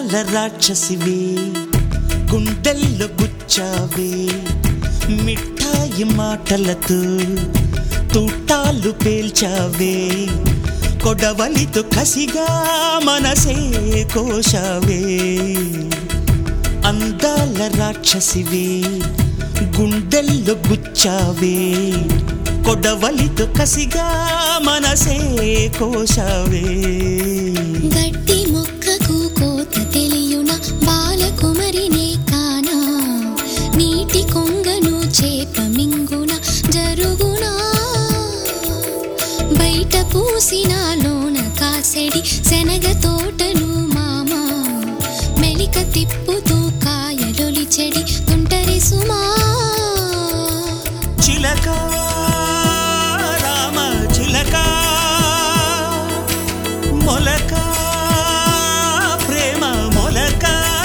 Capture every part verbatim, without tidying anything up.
అందాల రాక్షసివే గుండెల్లో గుచ్చావే మిఠాయి మాటలతో తూటాలు పేల్చావే కొడవలితో కసిగా మనసే కోశావే అందాల రాక్షసివే గుండెల్లో గుచ్చావే కొడవలితో కసిగా మనసే కోశావే గట్టి మొక్కకు కోత తెలియున బాలకుమరినే కానా నీటి కొంగను చేప మింగున జరుగునా బయట పూసిన లోన కాసెడి శనగ తోటను మామ మెలిక తిప్పుతూ కాయలొలి చెడి తుంటరి సుమా చిలక రామ చిలక మొలక ప్రేమ మొలక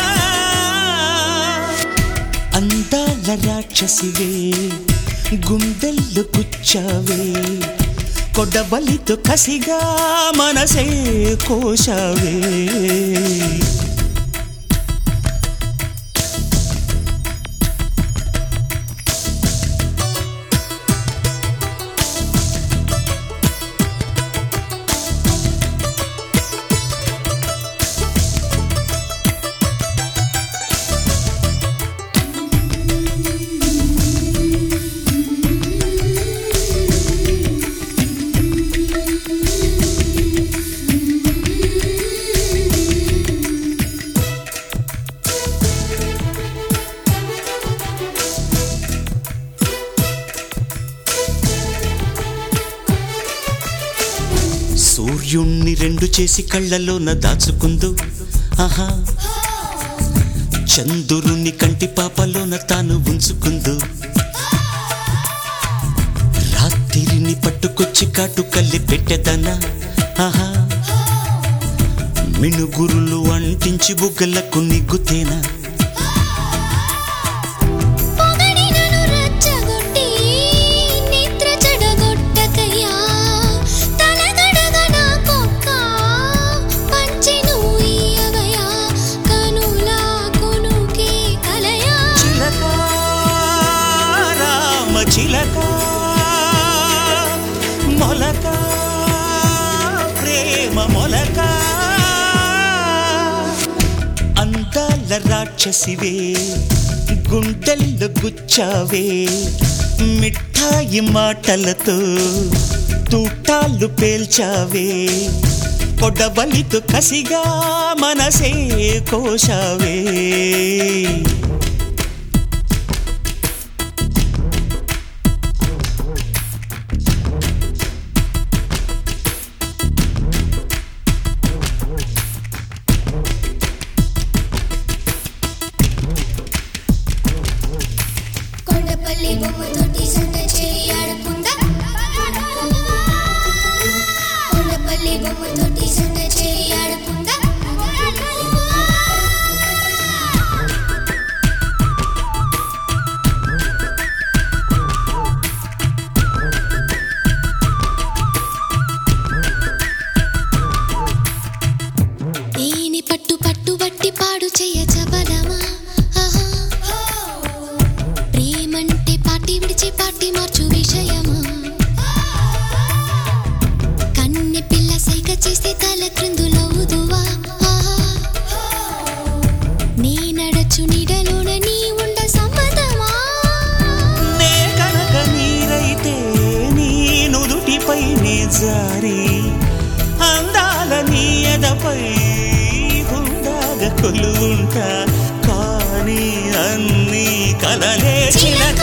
అందాల రాక్షసివే గుండెల్లో గుచ్చావే కొడవలితో కసిగా మనసే కోశావే సూర్యుణ్ణి రెండు చేసి కళ్ళలోన దాచుకుందు ఆహా చంద్రుని కంటి పాపలోన తాను ఉంచుకుందు రాత్రిని పట్టుకొచ్చి కాటు కళ్ళి పెట్టెదనా ఆహా మినుగురులు అంటించి బుగ్గలకు నిగ్గుతేనా చిలక మొలక ప్రేమ మొలక అందాల రాక్షసివే గుండెల్లో గుచ్చావే మిఠాయి మాటలతో తూటాలు పేల్చావే కొడవలితో కసిగా మనసే కోశావే కొండపల్లి బొమ్మతోటి సంత చెయ్యి ఆడుకుందా కొండపల్లి బొమ్మతోటి సంత చెయ్యి ఆడుకుందా ఏని పట్టు పట్టు బట్టి పాడు చెయ్య చబలమా ప్రేమంటే పాటి విడిచి పాటి మార్చు విషయమా కన్నె పిల్ల సైగ చేస్తే తల క్రిందులవుదువా నీ నడచు నీడలోన నీ ఉండ సమ్మతమా నే కనక నీరైతే నీ నుదుటిపై నే జారి అందాల నీ ఎదపై గుండాగా కొలువుంటా కానీ అన్నీ కలలే చిలక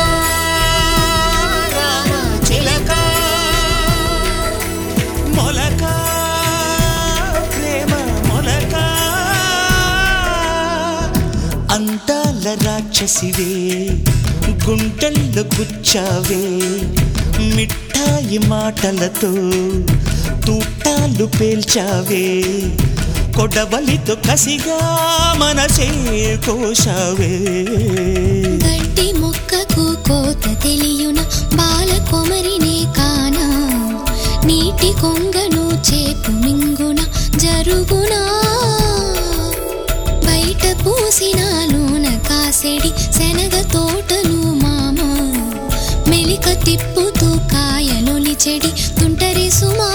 చిలక మొలక ప్రేమ మొలక అందాల రాక్షసివే గుండెల్లో గుచ్చావే మిఠాయి మాటలతో తూటాలు పేల్చావే కొడవలితో కసిగా మనసే కోశావే గడ్డి మొక్కకు కోత తెలియున బాలకుమరినే కానా నీటి కొంగను చేపు మింగున జరుగునా కోసినాలోన కాసెడి శనగ తోటలు మామ మెలిక తిప్పుతూ కాయలొలి చెడి తుంటరి సుమా